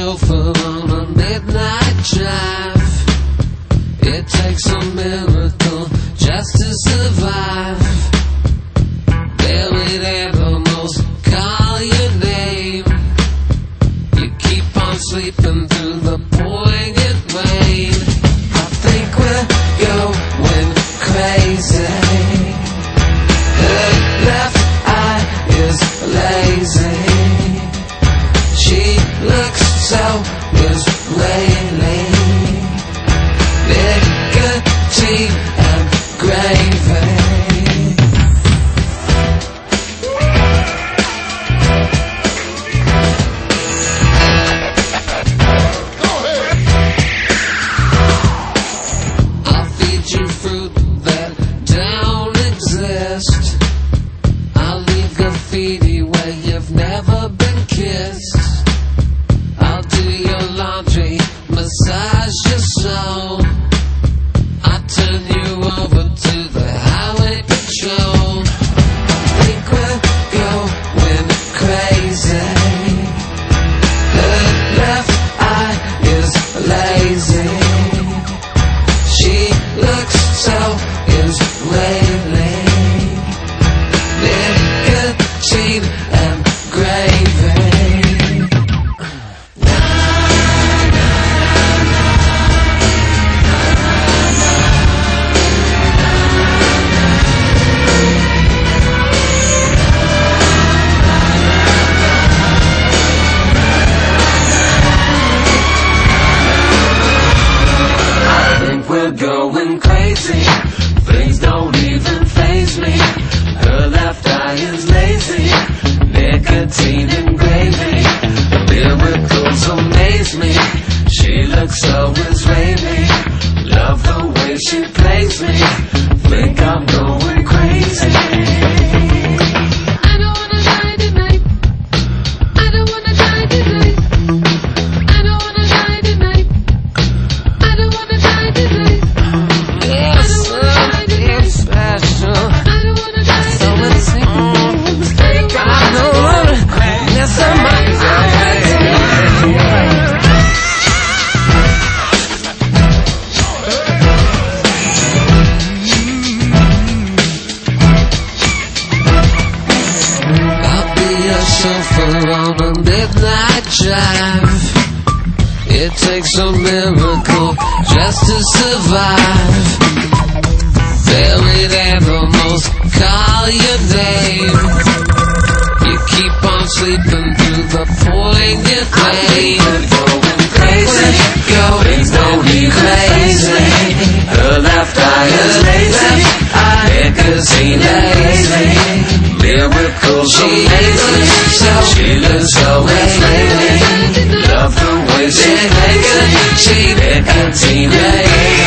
chauffeur on a midnight drive. It takes a miracle just to survive. Buried animals call your name. You keep on sleeping through the pouring rain. I think we're going crazy. Her left eye is lazy. She looks so Israeli. Nicotine and gravy. I'll feed you fruit that don't exist. I'll leave graffiti where you've never been kissed. I'll do your laundry, massage your soul. I'll turn you over to the highway patrol. I think we're going crazy. Her left eye is lazy. She looks so Israeli. Nicotine and gravy. We're going crazy. Things don't even faze me. Her left eye is lazy. Nicotine and gravy. Miracles amaze me. She looks so Israeli. Love the way she plays me. Think I'm going crazy. Chauffeur on a midnight drive. It takes a miracle just to survive. Buried animals call your name. You keep on sleeping through the pouring rain. Going crazy, things don't even crazy. Her left eye is lazy. Nicotine lazy. Miracles amazing. She looks so Israeli. Love the way she plays it. She nicotine lazy.